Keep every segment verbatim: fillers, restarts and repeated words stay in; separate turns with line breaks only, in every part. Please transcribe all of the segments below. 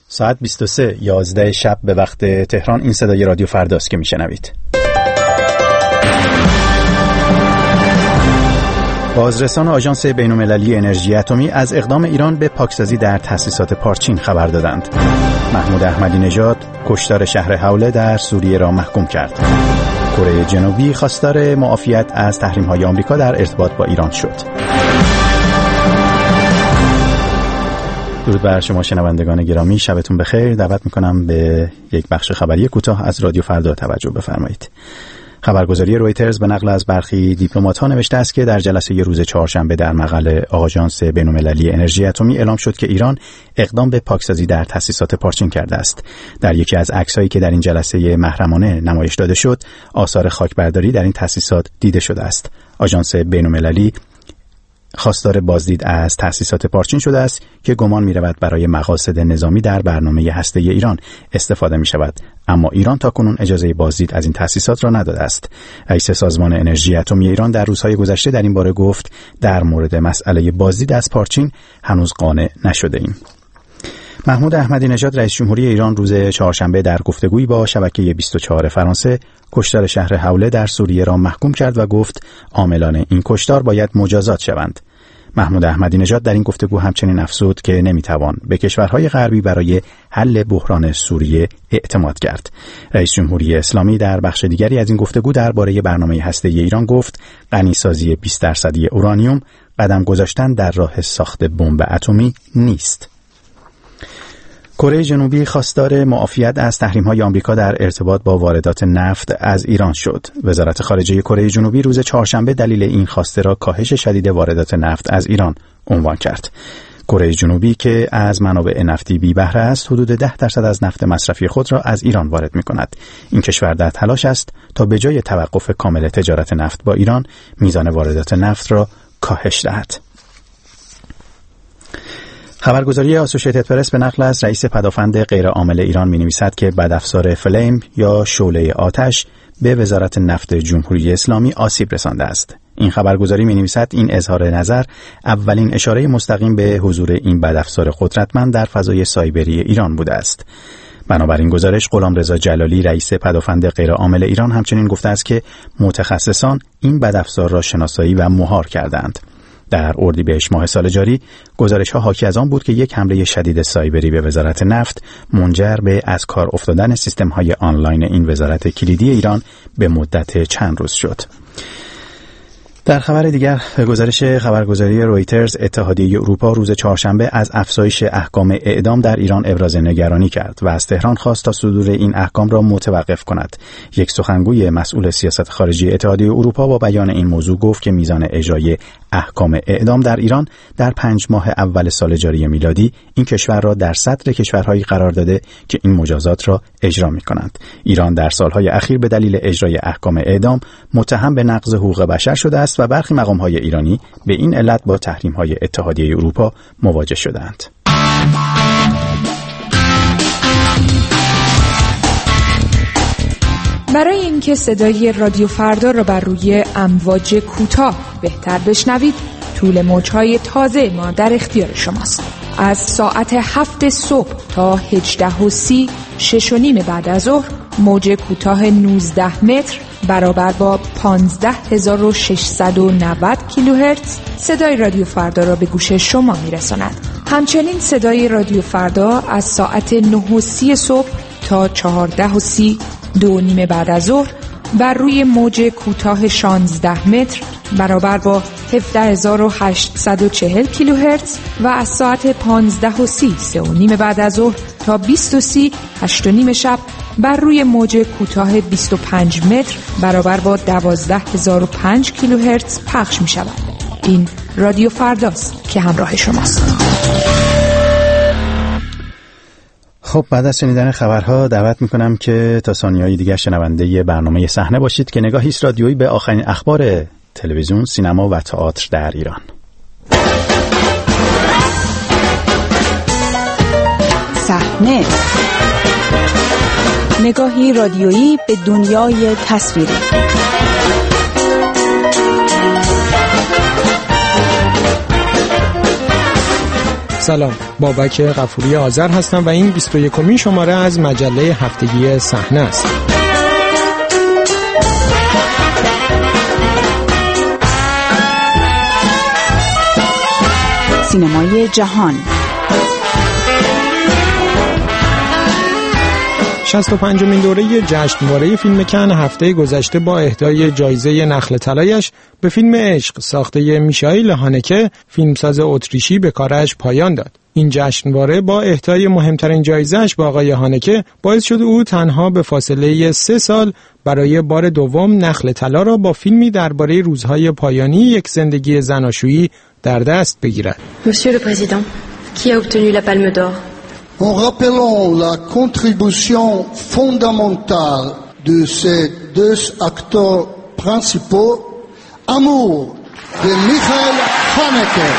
ساعت بیست و سه یازده شب به وقت تهران. این صدای رادیو فرداست که میشنوید. بازرسان آژانس بین‌المللی انرژی اتمی از اقدام ایران به پاکسازی در تأسیسات پارچین خبر دادند. محمود احمدی نژاد کشتار شهر حوله در سوریه را محکوم کرد. کره جنوبی خواستار معافیت از تحریم‌های آمریکا در ارتباط با ایران شد. درود بر شما شنوندگان گرامی، شبتون بخیر. دعوت میکنم به یک بخش خبری کوتاه از رادیو فردا توجه بفرمایید. خبرگزاری رویترز به نقل از برخی دیپلمات‌ها نوشته است که در جلسه ی روز چهارشنبه در مقر آژانس بین‌المللی انرژی اتمی اعلام شد که ایران اقدام به پاکسازی در تأسیسات پارچین کرده است. در یکی از عکس‌هایی که در این جلسه محرمانه نمایش داده شد، آثار خاکبرداری در این تأسیسات دیده شده است. آژانس بین‌المللی خواستار بازدید از تأسیسات پارچین شده است که گمان می‌رود برای مقاصد نظامی در برنامه هسته‌ای ایران استفاده می‌شود، اما ایران تاکنون اجازه بازدید از این تأسیسات را نداده است. رئیس سازمان انرژی اتمی ایران در روزهای گذشته در این باره گفت در مورد مسئله بازدید از پارچین هنوز قانع نشده‌ایم. محمود احمدی نژاد رئیس جمهوری ایران روز چهارشنبه در گفتگویی با شبکه بیست و چهار فرانسه کشتار شهر حوله در سوریه را محکوم کرد و گفت عاملان این کشتار باید مجازات شوند. محمود احمدی نژاد در این گفتگو همچنین افزود که نمیتوان به کشورهای غربی برای حل بحران سوریه اعتماد کرد. رئیس جمهوری اسلامی در بخش دیگری از این گفتگو درباره برنامه هسته‌ای ایران گفت غنیسازی بیست درصدی اورانیوم قدم گذاشتن در راه ساخت بمب اتمی نیست. کره جنوبی خواستار معافیت از تحریم‌های آمریکا در ارتباط با واردات نفت از ایران شد. وزارت خارجه کره جنوبی روز چهارشنبه دلیل این خواسته را کاهش شدید واردات نفت از ایران عنوان کرد. کره جنوبی که از منابع نفتی بی بهره است، حدود ده درصد از نفت مصرفی خود را از ایران وارد می‌کند. این کشور در تلاش است تا به جای توقف کامل تجارت نفت با ایران، میزان واردات نفت را کاهش دهد. خبرگزاری آسوشیتد پرس به نقل از رئیس پدافند غیرعامل ایران می‌نویسد که بدافزار فلیم یا شعله آتش به وزارت نفت جمهوری اسلامی آسیب رسانده است. این خبرگزاری می‌نویسد این اظهار نظر اولین اشاره مستقیم به حضور این بدافزار قدرتمند در فضای سایبری ایران بوده است. بنابراین گزارش غلامرضا جلالی رئیس پدافند غیرعامل ایران همچنین گفته است که متخصصان این بدافزار را شناسایی و مهار کردند. در اردیبهشت ماه سال جاری گزارش‌ها حاکی از آن بود که یک حمله شدید سایبری به وزارت نفت منجر به از کار افتادن سیستم‌های آنلاین این وزارت کلیدی ایران به مدت چند روز شد. در خبر دیگر، گزارش خبرگزاری رویترز، اتحادیه اروپا روز چهارشنبه از افزایش احکام اعدام در ایران ابراز نگرانی کرد و از تهران خواست تا صدور این احکام را متوقف کند. یک سخنگوی مسئول سیاست خارجی اتحادیه اروپا با بیان این موضوع گفت که میزان اجرای احکام اعدام در ایران در پنج ماه اول سال جاری میلادی این کشور را در صدر کشورهایی قرار داده که این مجازات را اجرا می‌کنند. ایران در سالهای اخیر به دلیل اجرای احکام اعدام متهم به نقض حقوق بشر شده است و برخی مقام‌های ایرانی به این علت با تحریم‌های اتحادیه اروپا مواجه شدند.
برای اینکه صدای رادیو فردا را بر روی امواج کوتاه بهتر بشنوید، طول موج‌های تازه ما در اختیار شماست. از ساعت هفت صبح تا هجده و سی، شش و نیم بعد از ظهر، موج کوتاه نوزده متر برابر با پانزده هزار و ششصد و نود کیلوهرتز صدای رادیو فردا را به گوش شما میرساند. همچنین صدای رادیو فردا از ساعت نه و سی صبح تا چهارده و سی، دو نیم بعد از ظهر، بر روی موج کوتاه شانزده متر برابر با هفده هزار و هشتصد و چهل کیلوهرتز و از ساعت پانزده و سی، سه و نیم بعد از ظهر تا بیست و سی، هشت و نیم شب بر روی موج کوتاه بیست و پنج متر برابر با دوازده هزار و پنج کیلوهرتز پخش می شود. این رادیو فرداست که همراه شماست.
خب بعد از شنیدن خبرها دعوت میکنم که تا ثانیه‌های دیگر شنونده برنامه صحنه باشید که نگاهی است رادیویی به آخرین اخبار تلویزیون، سینما و تئاتر در ایران.
صحنه، نگاهی رادیویی به دنیای تصویری.
سلام، بابک غفوری آذر هستم و این بیست و یکمین شماره از مجله هفتگی صحنه است.
سینمای جهان.
شصت و پنجمین دوره جشنواره فیلم کن هفته گذشته با اهدای جایزه نخل طلایش به فیلم عشق ساخته میشائیل هانکه، فیلمساز اتریشی، به کارش پایان داد. این جشنواره با اهدای مهمترین جایزه‌اش با آقای هانکه باعث شد او تنها به فاصله سه سال برای بار دوم نخل طلا را با فیلمی درباره روزهای پایانی یک زندگی زناشویی در دست بگیرد.
Monsieur le Président, qui a obtenu la Palme d'Or?
En rappelant la contribution fondamentale de ces deux acteurs principaux, Amour de Michael Haneke.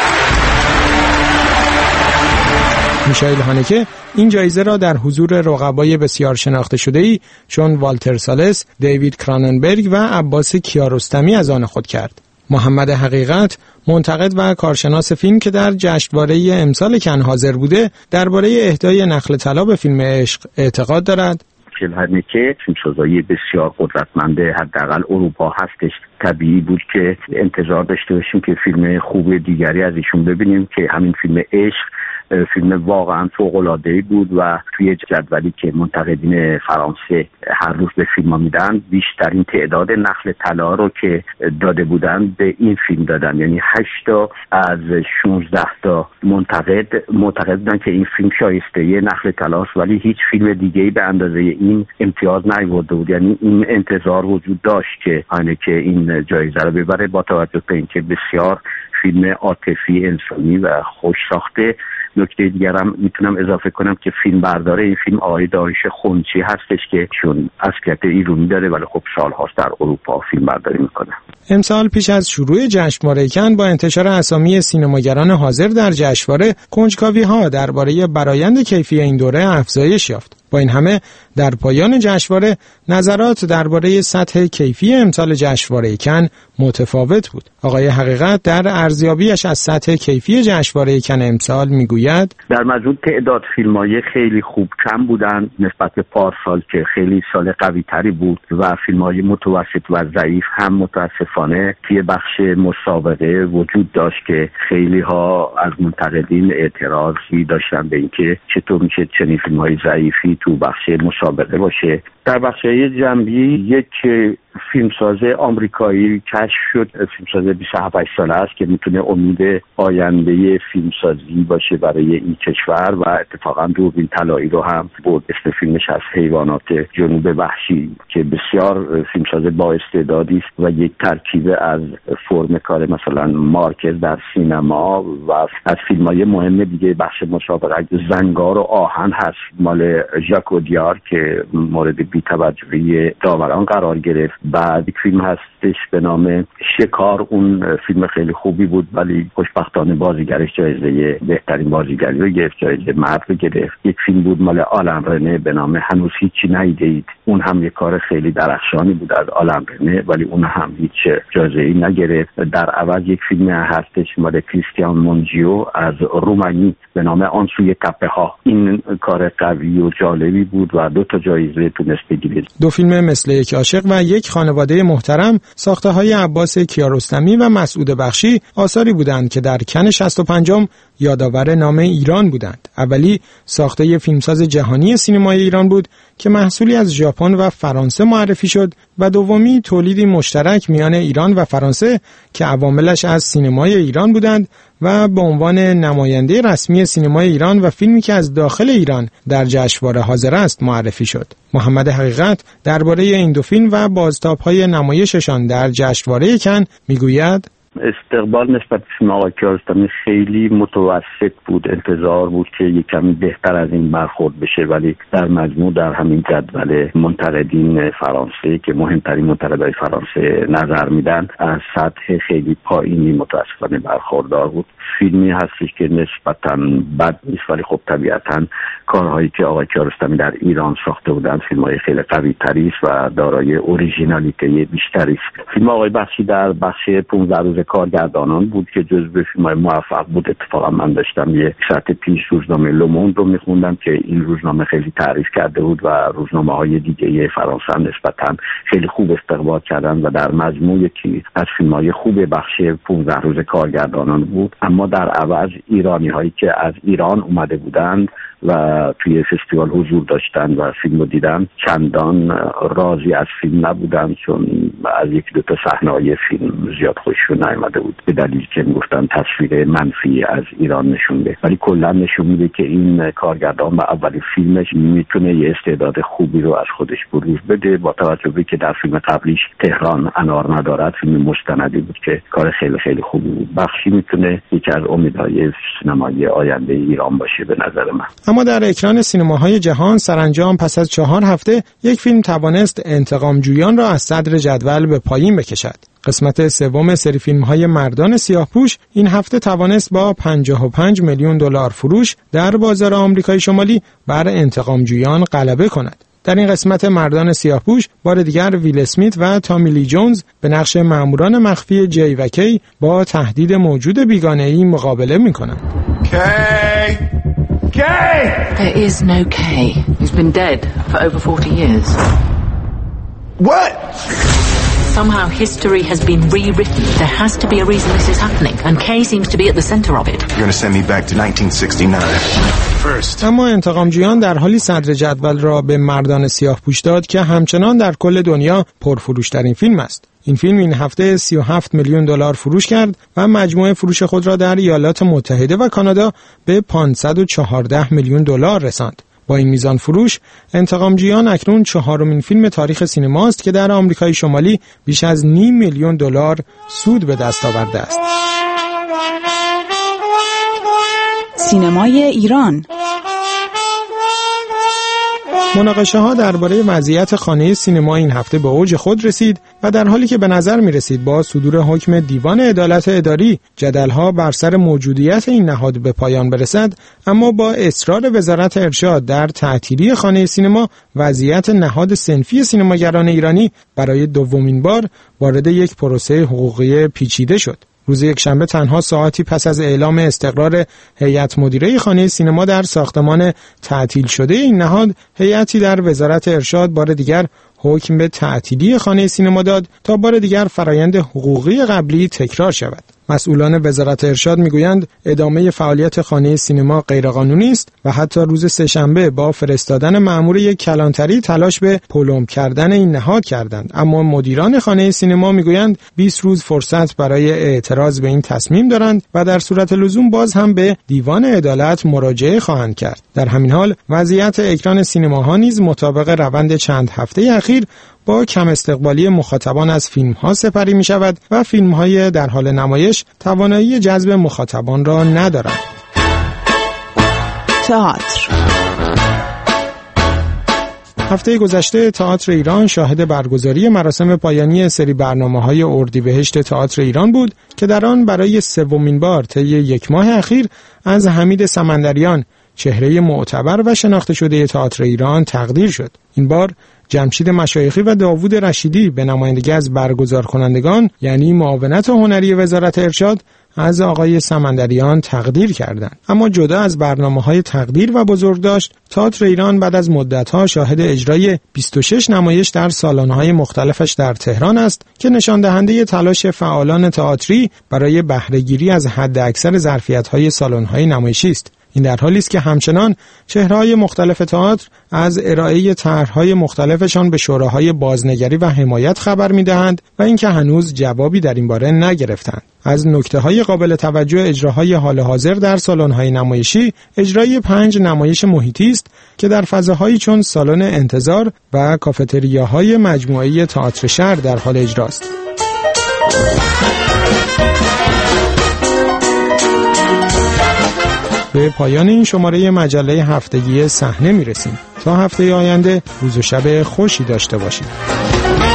میشائیل هانکه این جایزه را در حضور رقبای بسیار شناخته شده‌ای چون والتر سالس، دیوید کراننبرگ و عباس کیارستمی از آن خود کرد. محمد حقیقت، منتقد و کارشناس فیلم که در جشنواره امسال کن حاضر بوده، درباره اهدای نخل طلا به فیلم عشق اعتقاد دارد.
میشائیل هانکه فیلمسازی بسیار قدرتمنده، حداقل اروپا هستش. طبیعی بود که انتظار داشته باشیم که فیلم خوب دیگری از ایشون ببینیم که همین فیلم عشق فیلم واقعا فوق‌العاده‌ای بود و توی جدولی که منتقدین فرانسه هر روز به فیلم میدن، بیشترین تعداد نخل طلا رو که داده بودن به این فیلم دادن. یعنی هشت تا از شانزده تا منتقد معتقد بودن که این فیلم شایسته یه نخل طلاست، ولی هیچ فیلم دیگه‌ای به اندازه این امتیاز نیاورده بود. یعنی این انتظار وجود داشت که هانکه این جایزه رو ببره، با توجه به اینکه بسیار فیلم عاطفی، انسانی و خوش ساخته. نکته دیگر هم میتونم اضافه کنم که فیلم بردار این فیلم آقای داریوش خونچی هستش که چون اصلیت ایرانی داره ولی خب سالهاست در اروپا فیلم برداری میکنه.
امسال پیش از شروع جشنواره کن با انتشار اسامی سینماگران حاضر در جشنواره، کنجکاوی‌ها درباره برآیند کیفی این دوره افزایش یافت. با این همه در پایان جشنواره نظرات درباره سطح کیفی امسال جشنواره کن متفاوت بود. آقای حقیقت در ارزیابیش از سطح کیفی جشنواره کن امسال میگوید
در مجموع تعداد فیلم‌های خیلی خوب کم بودن نسبت به پارسال که خیلی سال قوی تری بود و فیلم‌های متوسط و ضعیف هم متاسفانه توی بخش مسابقه وجود داشت که خیلی ها از منتقدین اعتراضی داشتن به اینکه چطور میشه چنین فیلم‌های ضعیفی تو بخش مسابقه باشه. در بخش جنبی یک فیلمساز آمریکایی کشف شد، فیلمساز بیست و هفت ساله است که میتونه امید آینده فیلمسازی باشه برای این کشور و اتفاقا دوربین طلایی رو هم برد. اسم فیلمش از حیوانات جنوب وحشی که بسیار فیلمساز با استعدادی است و یک ترکیب از فرم کار مثلا مارکز در سینما و از فیلم‌های مهم دیگه بخش مسابقه زنگار و آهن هست مال ژاک اودیار که مورد بی‌توجهی داوران قرار گرفت. بعد یک فیلم هستش به نام شکار، اون فیلم خیلی خوبی بود ولی خوشبختانه بازیگرش جایزه بهترین بازیگری رو گرفت، جایزه مرد رو گرفت. یک فیلم بود مال آلن رنه به نام هنوز هیچی ندیدید، اون هم یک کار خیلی درخشانی بود از آلن رنه ولی اون هم هیچ جایزه‌ای نگرفت. در عوض یک فیلم هستش مال کریستیان مونجیو از رومانی به نام آن سوی تپه ها، این کار قوی و جالبی بود و دو تا جایزه تونست بگیره.
دو فیلم مثل یک عاشق و یک خانواده محترم ساخته های عباس کیارستمی و مسعود بخشی آثاری بودند که در کن شصت و پنجم یادآور نام ایران بودند. اولی ساخته فیلمساز جهانی سینمای ایران بود که محصولی از ژاپن و فرانسه معرفی شد و دومی تولیدی مشترک میان ایران و فرانسه که عواملش از سینمای ایران بودند و به عنوان نماینده رسمی سینمای ایران و فیلمی که از داخل ایران در جشنواره حاضر است معرفی شد. محمد حقیقت درباره این دو فیلم و بازتاب‌های نمایششان در جشنواره کن میگوید
استقبال نسبت به فیلم آقای کیارستمی خیلی متوسط بود. انتظار بود که یک کمی بهتر از این برخورد بشه ولی در مجموع در همین جدول منتقدین فرانسه که مهمترین منتقدای فرانسه نظر میدن از سطح خیلی پایینی متاسفانه برخوردار بود. فیلمی هستش که نسبتاً بد نیست ولی خب طبیعتاً کارهایی که آقای کیارستمی در ایران ساخته بودن فیلم‌های خیلی قوی تری است و دارای اوریژینالیته بیشتری است. فیلم آقای بخشی در بخش پانزده روز کارگردانان بود که جزو فیلم‌های موفق بود. اتفاقا من داشتم یه ساعت پیش روزنامه لوموند رو میخوندم که این روزنامه خیلی تعریف کرده بود و روزنامه‌های دیگه فرانسه نسبتاً خیلی خوب استقبال کردن و در مجموع یکی از فیلم‌های خوب بخش پانزده روز کارگردانان بود. اما در عوض ایرانی‌هایی که از ایران اومده بودند و توی فستیوال حضور داشتن و فیلم رو دیدن چندان راضی از فیلم نبودن، چون از یک دو تا صحنه‌های فیلم زیاد خوششون نیامده بود به دلیل که میگفتن تصویر منفی از ایران نشون میده. ولی کلا نشون میده که این کارگردان با اولین فیلمش میتونه یه استعداد خوبی رو از خودش بروز بده، با توجه به که در فیلم قبلیش تهران انار ندارد فیلم مستندی بود که کار خیلی خیلی خوبی بود. بخشی میتونه یکی از امیدهای سینمای آینده ایران باشه به نظر من.
اما در اکران سینماهای جهان سرانجام پس از چهار هفته یک فیلم توانست انتقام جویان را از صدر جدول به پایین بکشد. قسمت سوم سری فیلم‌های مردان سیاه‌پوش این هفته توانست با پنجاه و پنج میلیون دلار فروش در بازار آمریکای شمالی بر انتقام جویان غلبه کند. در این قسمت مردان سیاه‌پوش بار دیگر ویل اسمیت و تامی لی جونز به نقش ماموران مخفی جی و کی با تهدید موجود بیگانه‌ای مقابله می‌کنند.
کی Kay!
There is no Kay. He's been dead for over forty years.
What?
Somehow history has been rewritten. There has to be a reason this is happening, and Kay seems to be at the center of it.
You're going to send me back to nineteen sixty-nine. First.
اما انتقامجویان در حالی صدر جدول را به مردان سیاه‌پوش داد که همچنان در کل دنیا پرفروش‌ترین فیلم است. این فیلم این هفته سی و هفت میلیون دلار فروش کرد و مجموع فروش خود را در ایالات متحده و کانادا به پانصد و چهارده میلیون دلار رساند. با این میزان فروش، انتقامجویان اکنون چهارمین فیلم تاریخ سینما است که در آمریکای شمالی بیش از نیم میلیون دلار سود به دست آورده است.
سینمای ایران.
مناقشه ها درباره وضعیت خانه سینما این هفته به اوج خود رسید و در حالی که به نظر می رسید با صدور حکم دیوان عدالت اداری جدل ها بر سر موجودیت این نهاد به پایان برسد، اما با اصرار وزارت ارشاد در تعطیلی خانه سینما، وضعیت نهاد صنفی سینماگران ایرانی برای دومین بار وارد یک پروسه حقوقی پیچیده شد. روز یکشنبه تنها ساعتی پس از اعلام استقرار هیئت مدیره خانه سینما در ساختمان تعطیل شده این نهاد، هیئتی در وزارت ارشاد بار دیگر حکم به تعطیلی خانه سینما داد تا بار دیگر فرایند حقوقی قبلی تکرار شود. مسئولان وزارت ارشاد میگویند ادامه فعالیت خانه سینما غیرقانونی است و حتی روز سه‌شنبه با فرستادن مأمور یک کلانتری تلاش به پلم کردن این نهاد کردند، اما مدیران خانه سینما میگویند بیست روز فرصت برای اعتراض به این تصمیم دارند و در صورت لزوم باز هم به دیوان عدالت مراجعه خواهند کرد. در همین حال وضعیت اکران سینماها نیز مطابق روند چند هفته اخیر با کم استقبالی مخاطبان از فیلم‌ها سپری می‌شود و فیلم‌های در حال نمایش توانایی جذب مخاطبان را ندارند.
تئاتر.
هفته گذشته تئاتر ایران شاهد برگزاری مراسم پایانی سری برنامه‌های اردیبهشت تئاتر ایران بود که در آن برای سومین بار طی یک ماه اخیر از حمید سمندریان، چهره معتبر و شناخته شده تئاتر ایران، تقدیر شد. این بار جمشید مشایخی و داوود رشیدی به نمایندگی از برگزار کنندگان یعنی معاونت هنری وزارت ارشاد از آقای سمندریان تقدیر کردند. اما جدا از برنامه‌های تقدیر و بزرگداشت، تئاتر ایران بعد از مدت‌ها شاهد اجرای بیست و شش نمایش در سالن‌های مختلفش در تهران است که نشان دهنده تلاش فعالان تئاتری برای بهره‌گیری از حداکثر ظرفیت‌های سالن‌های نمایشی است. این در حالی است که همچنان چهره‌های مختلف تئاتر از ارائه طرح‌های مختلفشان به شوراهای بازنگری و حمایت خبر می‌دهند و اینکه هنوز جوابی در این باره نگرفتند. از نکته‌های قابل توجه اجراهای حال حاضر در سالن‌های نمایشی، اجرای پنج نمایش محیطی است که در فضاهایی چون سالن انتظار و کافتریاهای مجموعه تئاتر شهر در حال اجراست. به پایان این شماره مجله هفتگی صحنه میرسیم. تا هفته آینده روز و شب خوشی داشته باشید.